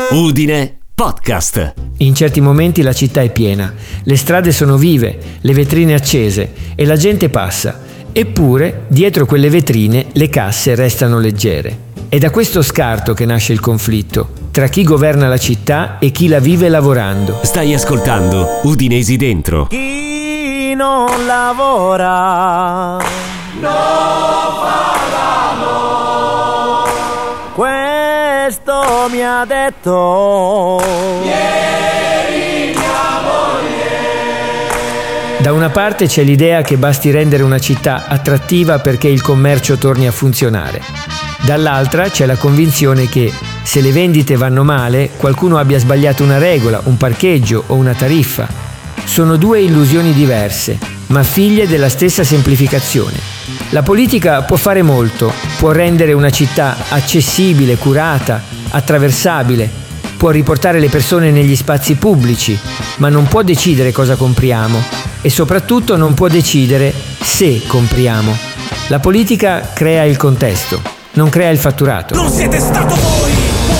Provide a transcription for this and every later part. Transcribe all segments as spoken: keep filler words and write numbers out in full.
Udine Podcast. In certi momenti la città è piena, le strade sono vive, le vetrine accese e la gente passa. Eppure, dietro quelle vetrine, le casse restano leggere. È da questo scarto che nasce il conflitto tra chi governa la città e chi la vive lavorando. Stai ascoltando Udinesi Dentro. Chi non lavora non fa l'amore. Questo mi ha detto ieri mia moglie. Da una parte c'è l'idea che basti rendere una città attrattiva perché il commercio torni a funzionare. Dall'altra c'è la convinzione che se le vendite vanno male, qualcuno abbia sbagliato una regola, un parcheggio o una tariffa. Sono due illusioni diverse, ma figlie della stessa semplificazione. La politica può fare molto, può rendere una città accessibile, curata, attraversabile, può riportare le persone negli spazi pubblici, ma non può decidere cosa compriamo e soprattutto non può decidere se compriamo. La politica crea il contesto, non crea il fatturato. Non siete stato voi!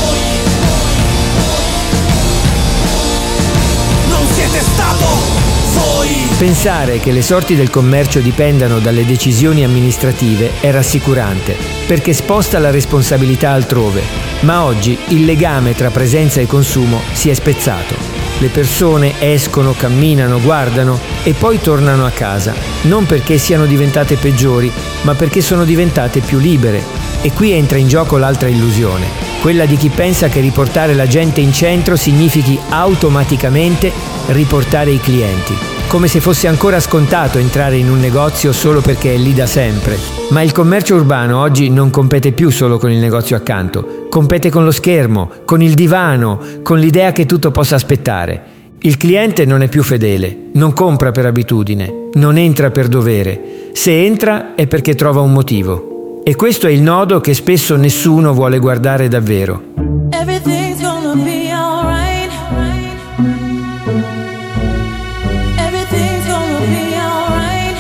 Non siete stato voi! Pensare che le sorti del commercio dipendano dalle decisioni amministrative è rassicurante, perché sposta la responsabilità altrove. Ma oggi il legame tra presenza e consumo si è spezzato. Le persone escono, camminano, guardano e poi tornano a casa, non perché siano diventate peggiori, ma perché sono diventate più libere. E qui entra in gioco l'altra illusione, quella di chi pensa che riportare la gente in centro significhi automaticamente riportare i clienti, come se fosse ancora scontato entrare in un negozio solo perché è lì da sempre. Ma il commercio urbano oggi non compete più solo con il negozio accanto, compete con lo schermo, con il divano, con l'idea che tutto possa aspettare. Il cliente non è più fedele, non compra per abitudine, non entra per dovere. Se entra è perché trova un motivo. E questo è il nodo che spesso nessuno vuole guardare davvero. Everything's gonna be alright. Everything's gonna be alright.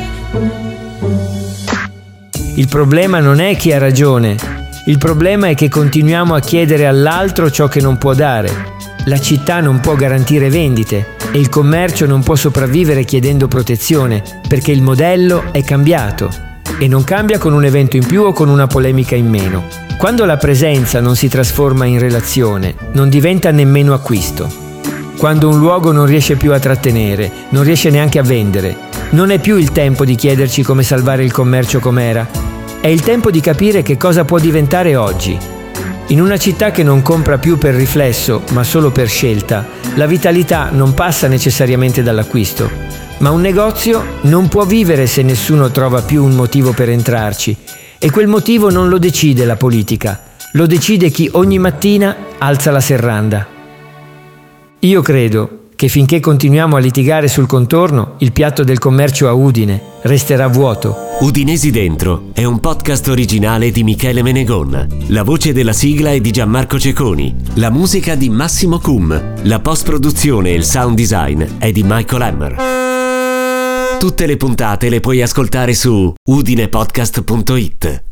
Il problema non è chi ha ragione, il problema è che continuiamo a chiedere all'altro ciò che non può dare. La città non può garantire vendite e il commercio non può sopravvivere chiedendo protezione, perché il modello è cambiato. E non cambia con un evento in più o con una polemica in meno. Quando la presenza non si trasforma in relazione, non diventa nemmeno acquisto. Quando un luogo non riesce più a trattenere, non riesce neanche a vendere, non è più il tempo di chiederci come salvare il commercio com'era. È il tempo di capire che cosa può diventare oggi. In una città che non compra più per riflesso, ma solo per scelta, la vitalità non passa necessariamente dall'acquisto. Ma un negozio non può vivere se nessuno trova più un motivo per entrarci. E quel motivo non lo decide la politica, lo decide chi ogni mattina alza la serranda. Io credo che finché continuiamo a litigare sul contorno, il piatto del commercio a Udine resterà vuoto. Udinesi Dentro è un podcast originale di Michele Menegon. La voce della sigla è di Gianmarco Ceconi. La musica di Massimo Cum. La post-produzione e il sound design è di Michael Hammer. Tutte le puntate le puoi ascoltare su udinepodcast punto it.